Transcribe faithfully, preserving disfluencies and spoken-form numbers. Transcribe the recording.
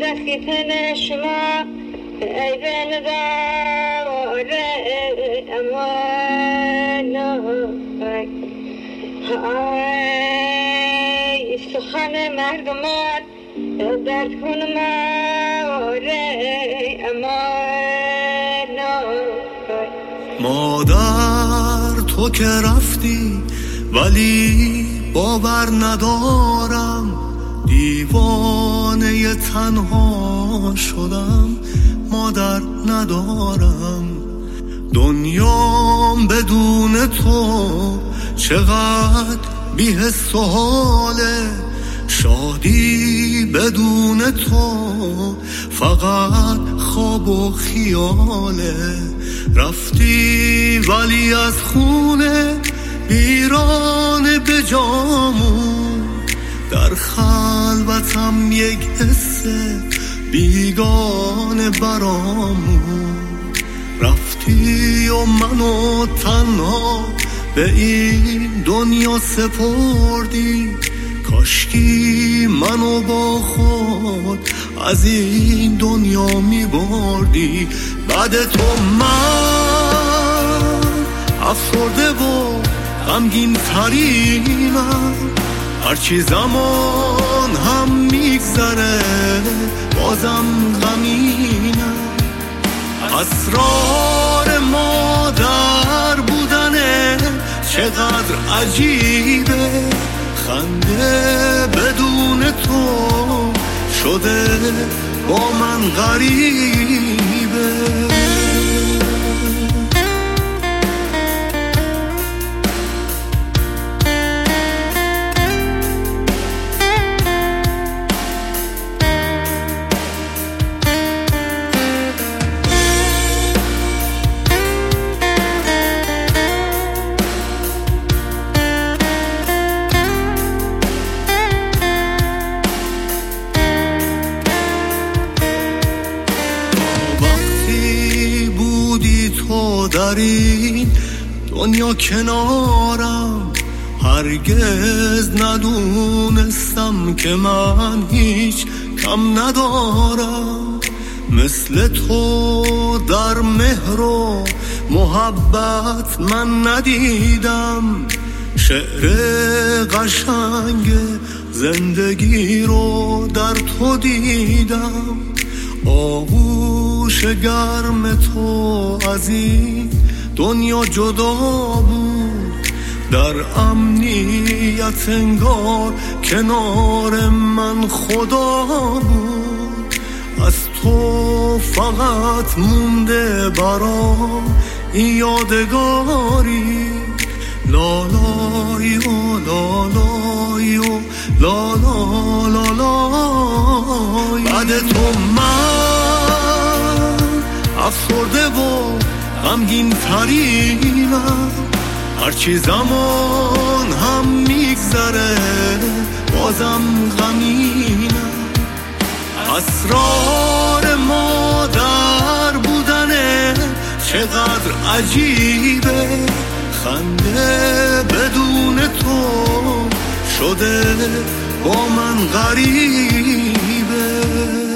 خیتن شما ایدن داره امان های سخن مردمان در کن ماره امان مادر تو که رفتی ولی باور ندارم دیوانه تنها شدم مادر ندارم دنیام بدون تو چقدر بی‌حس و حاله شادی بدون تو فقط خواب و خیاله رفتی ولی از خونه بیرانه به جامون در خلوتم یک حس بیگانه برامون رفتی و منو تنها به این دنیا سپردی کاشکی منو با خود از این دنیا می بردی بعد تو من افسرده و غمگین ترینم هرچی زمان هم میگذره بازم غمینم اسرار مادر بودنه چقدر عجیبه خنده بدون تو شده با من غریبه در این دنیا کنارم هرگز ندونستم که من هیچ کم ندارم مثل تو در مهر و محبت من ندیدم شعر قشنگ زندگی رو در تو دیدم آغوش گرم تو از این دنیا جدا بود در امنیت انگار کنار من خدا بود از تو فقط مونده برام این یادگاری لالای و لالای و لالا لالای بعد تو من افسرده و غمگین ترینم هرچی زمان هم میگذره بازم غمینم اسرار مادر بودنه چقدر عجیبه خنده بدون تو شده با من غریبه